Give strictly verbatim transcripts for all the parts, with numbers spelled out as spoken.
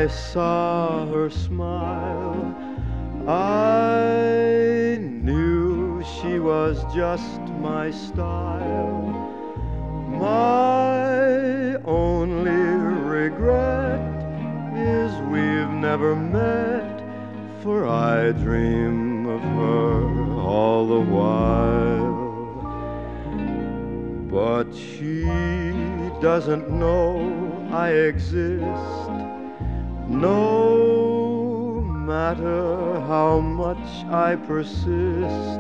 I saw her smile, I knew she was just my style. My only regret is we've never met, for I dream of her all the while. But she doesn't know I exist, no matter how much I persist.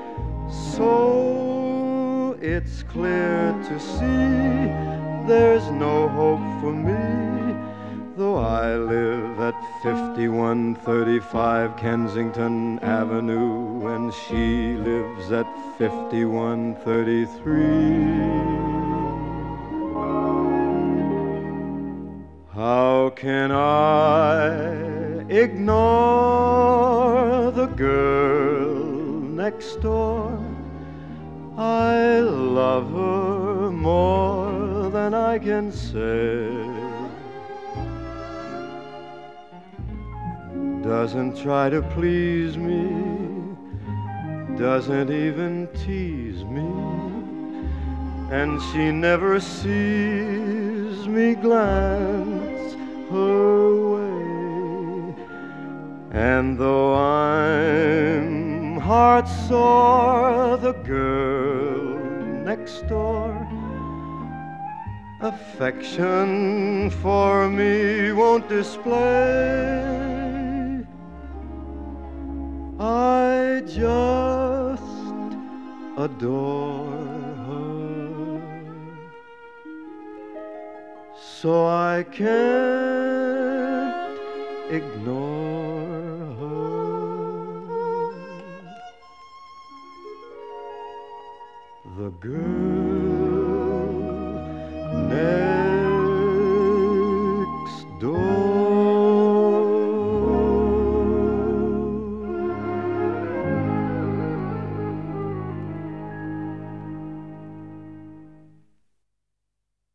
So it's clear to see there's no hope for me, though I live at fifty-one thirty-five Kensington Avenue and she lives at fifty-one thirty-three. How can I ignore the girl next door? I love her more than I can say. Doesn't try to please me, doesn't even tease me, and she never sees me glance her way. And though I'm heart sore, the girl next door affection for me won't display. I just adore her, so I can't ignore her. The girl next